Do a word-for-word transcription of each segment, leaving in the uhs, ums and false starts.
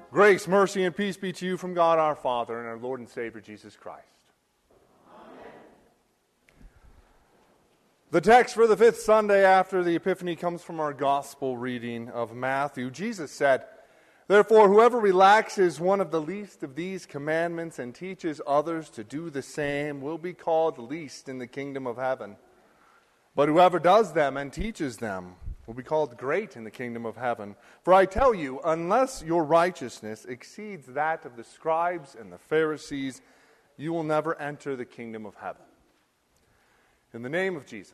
Grace, mercy, and peace be to you from God our Father and our Lord and Savior Jesus Christ. Amen. The text for the fifth Sunday after the Epiphany comes from our gospel reading of Matthew. Jesus said, "Therefore, whoever relaxes one of the least of these commandments and teaches others to do the same will be called least in the kingdom of heaven. But whoever does them and teaches them will be called great in the kingdom of heaven. For I tell you, unless your righteousness exceeds that of the scribes and the Pharisees, you will never enter the kingdom of heaven." In the name of Jesus.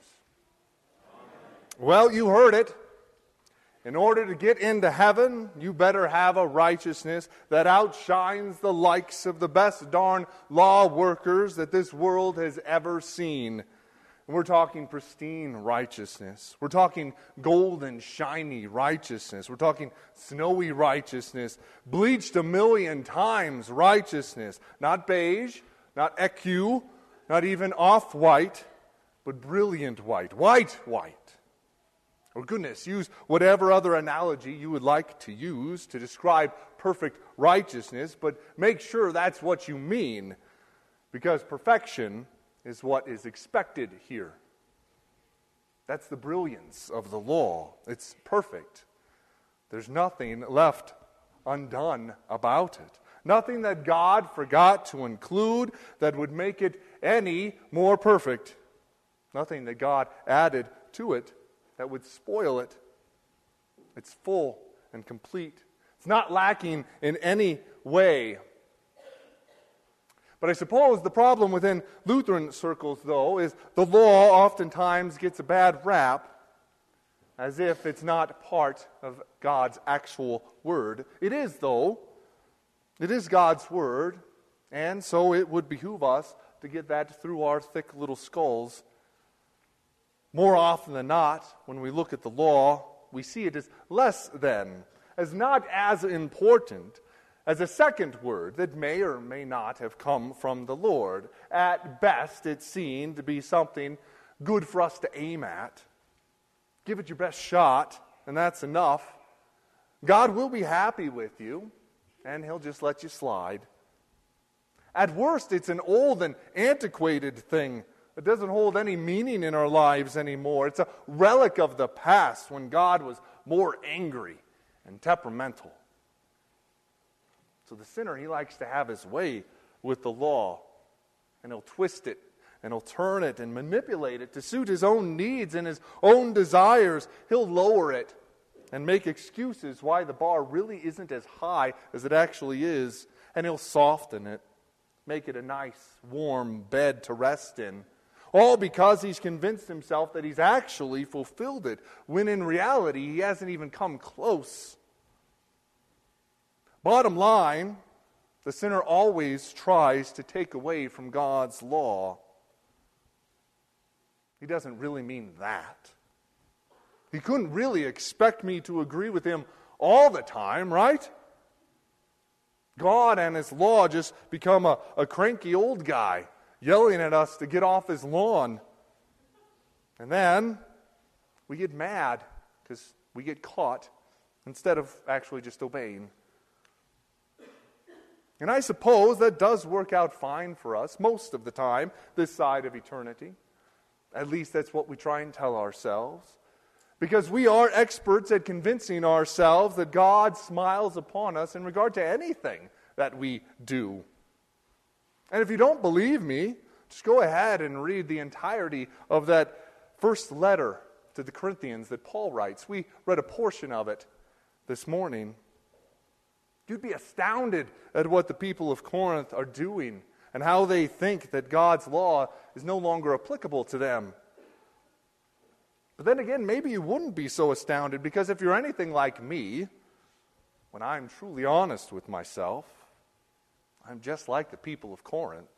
Amen. Well, you heard it. In order to get into heaven, you better have a righteousness that outshines the likes of the best darn law workers that this world has ever seen. We're talking pristine righteousness. We're talking golden, shiny righteousness. We're talking snowy righteousness, bleached a million times righteousness. Not beige, not ecu, not even off-white, but brilliant white. White, white. Or goodness, use whatever other analogy you would like to use to describe perfect righteousness, but make sure that's what you mean, because perfection is what is expected here. That's the brilliance of the law. It's perfect. There's nothing left undone about it. Nothing that God forgot to include that would make it any more perfect. Nothing that God added to it that would spoil it. It's full and complete. It's not lacking in any way. But I suppose the problem within Lutheran circles, though, is the law oftentimes gets a bad rap as if it's not part of God's actual word. It is, though. It is God's word, and so it would behoove us to get that through our thick little skulls. More often than not, when we look at the law, we see it as less than, as not as important as a second word that may or may not have come from the Lord. At best, it's seen to be something good for us to aim at. Give it your best shot, and that's enough. God will be happy with you, and He'll just let you slide. At worst, it's an old and antiquated thing that doesn't hold any meaning in our lives anymore. It's a relic of the past when God was more angry and temperamental. So the sinner, he likes to have his way with the law. And he'll twist it, and he'll turn it, and manipulate it to suit his own needs and his own desires. He'll lower it and make excuses why the bar really isn't as high as it actually is. And he'll soften it, make it a nice, warm bed to rest in. All because he's convinced himself that he's actually fulfilled it, when in reality he hasn't even come close. Bottom line, the sinner always tries to take away from God's law. He doesn't really mean that. He couldn't really expect me to agree with him all the time, right? God and His law just become a, a cranky old guy yelling at us to get off his lawn. And then we get mad because we get caught instead of actually just obeying. And I suppose that does work out fine for us most of the time, this side of eternity. At least that's what we try and tell ourselves. Because we are experts at convincing ourselves that God smiles upon us in regard to anything that we do. And if you don't believe me, just go ahead and read the entirety of that first letter to the Corinthians that Paul writes. We read a portion of it this morning. You'd be astounded at what the people of Corinth are doing and how they think that God's law is no longer applicable to them. But then again, maybe you wouldn't be so astounded, because if you're anything like me, when I'm truly honest with myself, I'm just like the people of Corinth.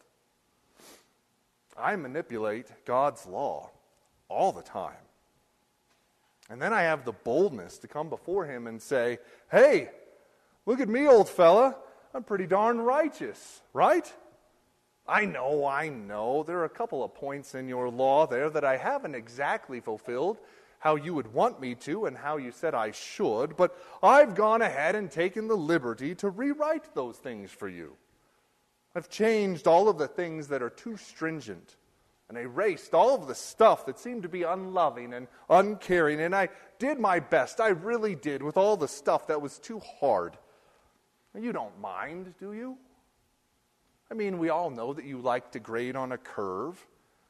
I manipulate God's law all the time. And then I have the boldness to come before Him and say, "Hey, look at me, old fella. I'm pretty darn righteous, right? I know, I know. There are a couple of points in your law there that I haven't exactly fulfilled. how you would want me to and how you said I should, but I've gone ahead and taken the liberty to rewrite those things for you. I've changed all of the things that are too stringent and erased all of the stuff that seemed to be unloving and uncaring, and I did my best, I really did, with all the stuff that was too hard. You don't mind, do you? I mean, we all know that you like to grade on a curve.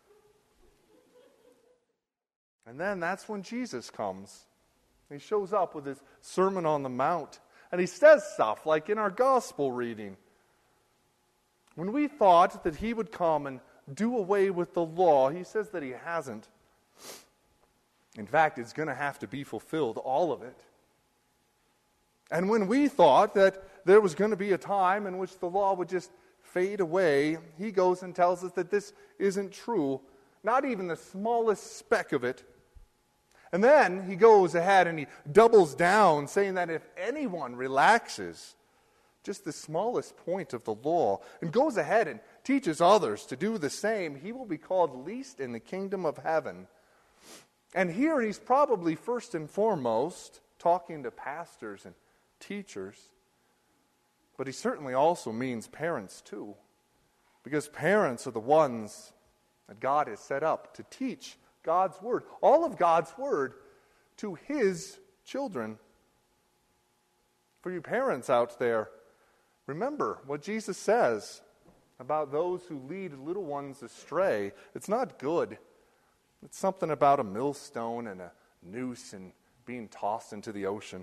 And then that's when Jesus comes. He shows up with his Sermon on the Mount. And he says stuff like in our gospel reading. When we thought that he would come and do away with the law, he says that he hasn't. In fact, it's going to have to be fulfilled, all of it. And when we thought that there was going to be a time in which the law would just fade away, he goes and tells us that this isn't true, not even the smallest speck of it. And then he goes ahead and he doubles down, saying that if anyone relaxes just the smallest point of the law and goes ahead and teaches others to do the same, he will be called least in the kingdom of heaven. And here he's probably first and foremost talking to pastors and teachers, but he certainly also means parents too, because parents are the ones that God has set up to teach God's Word, all of God's Word, to His children. For you parents out there, remember what Jesus says about those who lead little ones astray. It's not good. It's something about a millstone and a noose and being tossed into the ocean.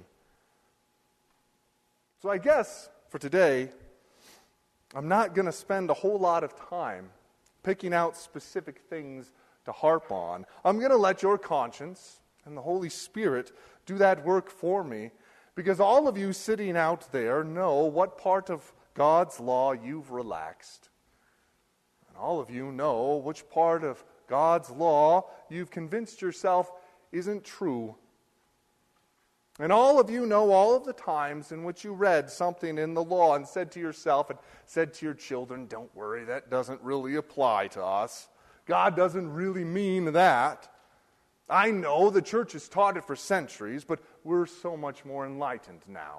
So I guess for today, I'm not going to spend a whole lot of time picking out specific things to harp on. I'm going to let your conscience and the Holy Spirit do that work for me, because all of you sitting out there know what part of God's law you've relaxed. And all of you know which part of God's law you've convinced yourself isn't true. And all of you know all of the times in which you read something in the law and said to yourself and said to your children, don't worry, that doesn't really apply to us. God doesn't really mean that. I know the church has taught it for centuries, but we're so much more enlightened now.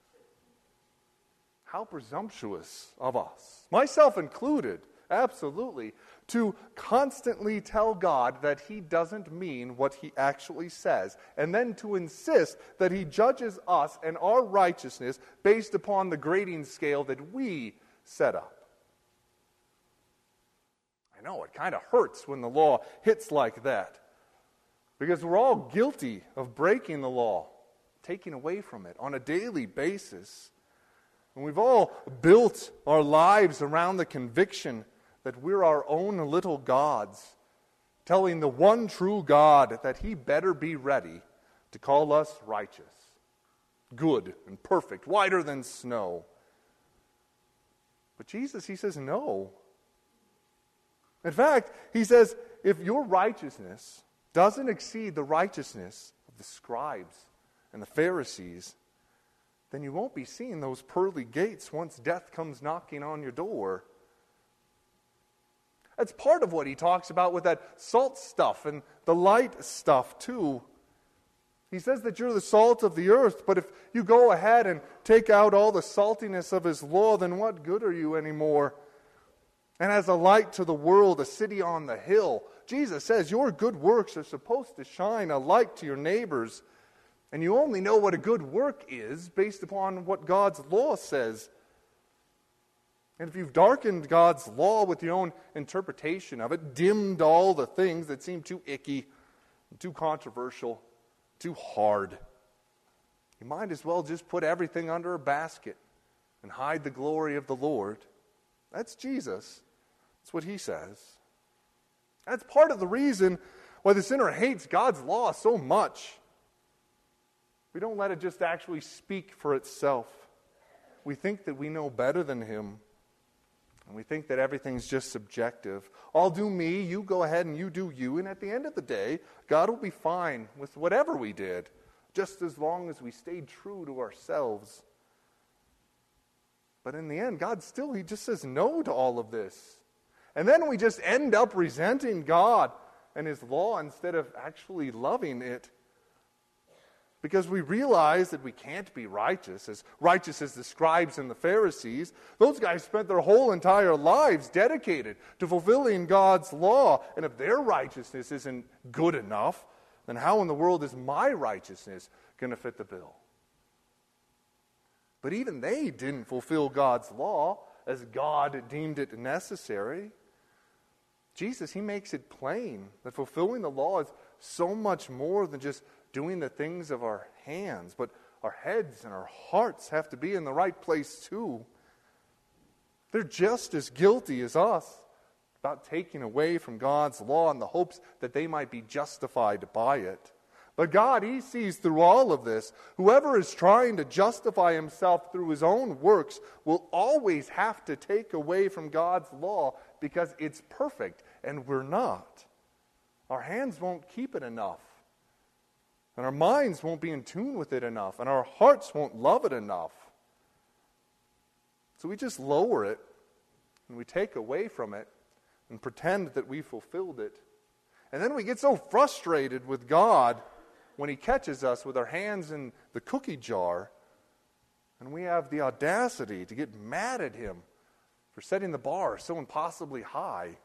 How presumptuous of us, myself included, absolutely, to constantly tell God that He doesn't mean what He actually says, and then to insist that He judges us and our righteousness based upon the grading scale that we set up. I know, it kind of hurts when the law hits like that, because we're all guilty of breaking the law, taking away from it on a daily basis. And we've all built our lives around the conviction that we're our own little gods, telling the one true God that He better be ready to call us righteous, good and perfect, whiter than snow. But Jesus, He says no. In fact, He says, if your righteousness doesn't exceed the righteousness of the scribes and the Pharisees, then you won't be seeing those pearly gates once death comes knocking on your door. That's part of what He talks about with that salt stuff and the light stuff too. He says that you're the salt of the earth, but if you go ahead and take out all the saltiness of His law, then what good are you anymore? And as a light to the world, a city on the hill, Jesus says your good works are supposed to shine a light to your neighbors. And you only know what a good work is based upon what God's law says. And if you've darkened God's law with your own interpretation of it, dimmed all the things that seem too icky, too controversial, too hard, you might as well just put everything under a basket and hide the glory of the Lord. That's Jesus. That's what He says. That's part of the reason why the sinner hates God's law so much. We don't let it just actually speak for itself. We think that we know better than Him. And we think that everything's just subjective. I'll do me, you go ahead and you do you. And at the end of the day, God will be fine with whatever we did, just as long as we stayed true to ourselves. But in the end, God still, He just says no to all of this. And then we just end up resenting God and His law instead of actually loving it. Because we realize that we can't be righteous, as righteous as the scribes and the Pharisees. Those guys spent their whole entire lives dedicated to fulfilling God's law. And if their righteousness isn't good enough, then how in the world is my righteousness going to fit the bill? But even they didn't fulfill God's law as God deemed it necessary. Jesus, He makes it plain that fulfilling the law is so much more than just doing the things of our hands, but our heads and our hearts have to be in the right place too. They're just as guilty as us about taking away from God's law in the hopes that they might be justified by it. But God, He sees through all of this. Whoever is trying to justify himself through his own works will always have to take away from God's law because it's perfect, and we're not. Our hands won't keep it enough. And our minds won't be in tune with it enough. And our hearts won't love it enough. So we just lower it. And we take away from it. And pretend that we fulfilled it. And then we get so frustrated with God when He catches us with our hands in the cookie jar. And we have the audacity to get mad at Him for setting the bar so impossibly high.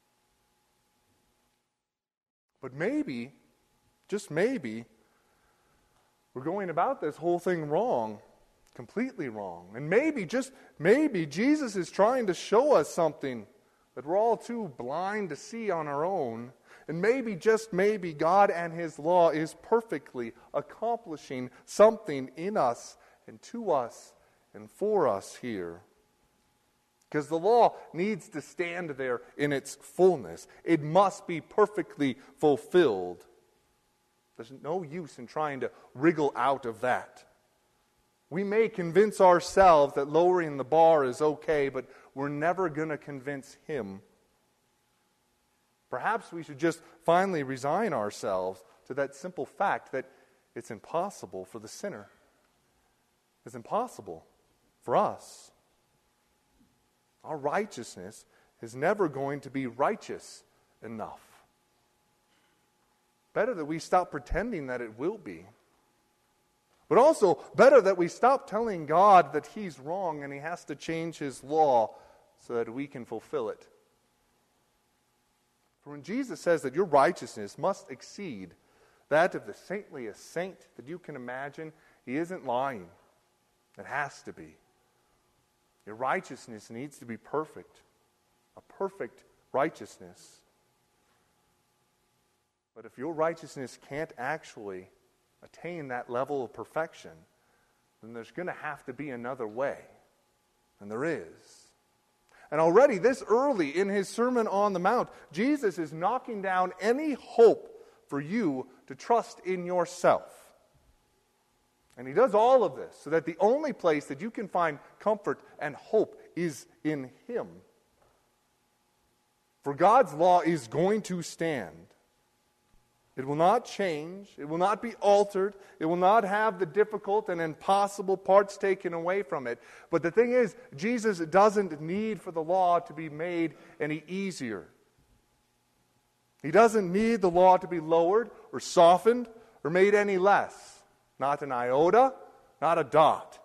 But maybe, just maybe, we're going about this whole thing wrong, completely wrong. And maybe, just maybe, Jesus is trying to show us something that we're all too blind to see on our own. And maybe, just maybe, God and His law is perfectly accomplishing something in us and to us and for us here. Because the law needs to stand there in its fullness. It must be perfectly fulfilled. There's no use in trying to wriggle out of that. We may convince ourselves that lowering the bar is okay, but we're never going to convince Him. Perhaps we should just finally resign ourselves to that simple fact that it's impossible for the sinner. It's impossible for us. Our righteousness is never going to be righteous enough. Better that we stop pretending that it will be. But also, better that we stop telling God that He's wrong and He has to change His law so that we can fulfill it. For when Jesus says that your righteousness must exceed that of the saintliest saint that you can imagine, He isn't lying. It has to be. Your righteousness needs to be perfect. A perfect righteousness. But if your righteousness can't actually attain that level of perfection, then there's going to have to be another way. And there is. And already this early in His Sermon on the Mount, Jesus is knocking down any hope for you to trust in yourself. And He does all of this so that the only place that you can find comfort and hope is in Him. For God's law is going to stand. It will not change. It will not be altered. It will not have the difficult and impossible parts taken away from it. But the thing is, Jesus doesn't need for the law to be made any easier. He doesn't need the law to be lowered or softened or made any less. Not an iota, not a dot.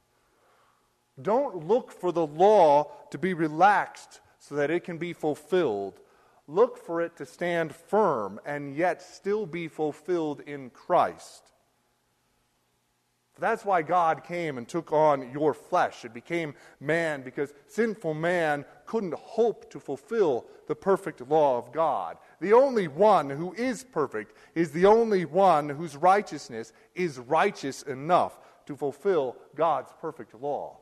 Don't look for the law to be relaxed so that it can be fulfilled. Look for it to stand firm and yet still be fulfilled in Christ. That's why God came and took on your flesh. It became man because sinful man couldn't hope to fulfill the perfect law of God. The only one who is perfect is the only one whose righteousness is righteous enough to fulfill God's perfect law.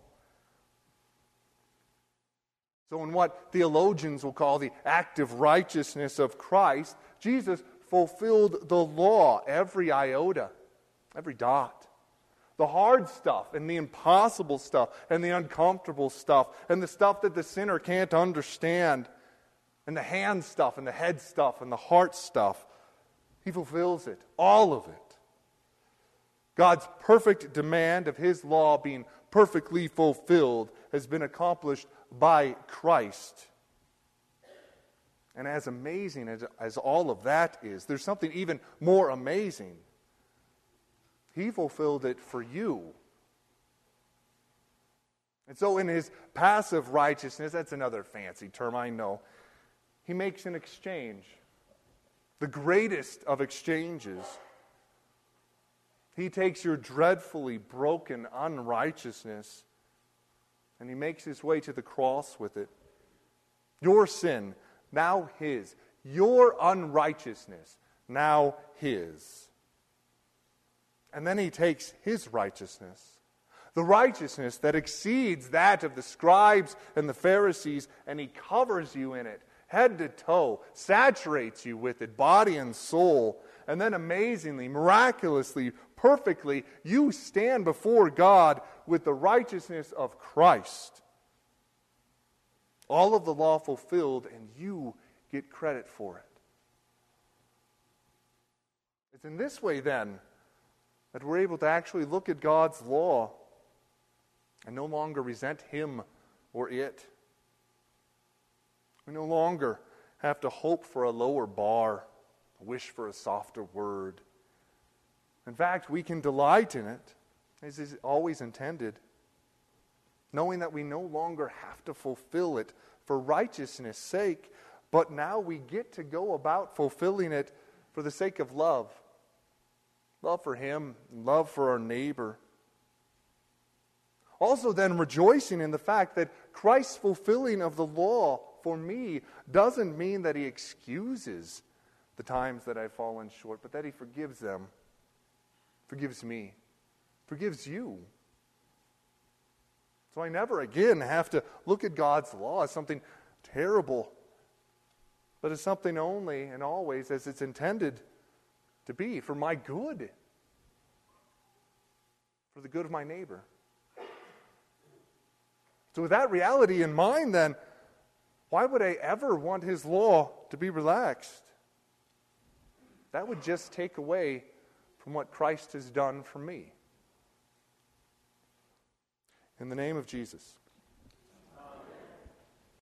So in what theologians will call the active righteousness of Christ, Jesus fulfilled the law, every iota, every dot. The hard stuff and the impossible stuff and the uncomfortable stuff and the stuff that the sinner can't understand and the hand stuff and the head stuff and the heart stuff. He fulfills it, all of it. God's perfect demand of His law being perfectly fulfilled has been accomplished by Christ. And as amazing as, as all of that is, there's something even more amazing. He fulfilled it for you. And so in his passive righteousness, that's another fancy term, I know, he makes an exchange. The greatest of exchanges. He takes your dreadfully broken unrighteousness and he makes his way to the cross with it. Your sin, now his. Your unrighteousness, now his. And then he takes his righteousness, the righteousness that exceeds that of the scribes and the Pharisees, and he covers you in it, head to toe, saturates you with it, body and soul. And then amazingly, miraculously, perfectly, you stand before God with the righteousness of Christ. All of the law fulfilled, and you get credit for it. It's in this way, then, that we're able to actually look at God's law and no longer resent Him or it. We no longer have to hope for a lower bar, wish for a softer word. In fact, we can delight in it, as is always intended, knowing that we no longer have to fulfill it for righteousness' sake, but now we get to go about fulfilling it for the sake of love. Love for Him, love for our neighbor. Also then rejoicing in the fact that Christ's fulfilling of the law for me doesn't mean that He excuses the times that I've fallen short, but that He forgives them, forgives me, forgives you. So I never again have to look at God's law as something terrible, but as something only and always as it's intended to be, for my good, for the good of my neighbor. So with that reality in mind, then, why would I ever want His law to be relaxed? That would just take away from what Christ has done for me. In the name of Jesus.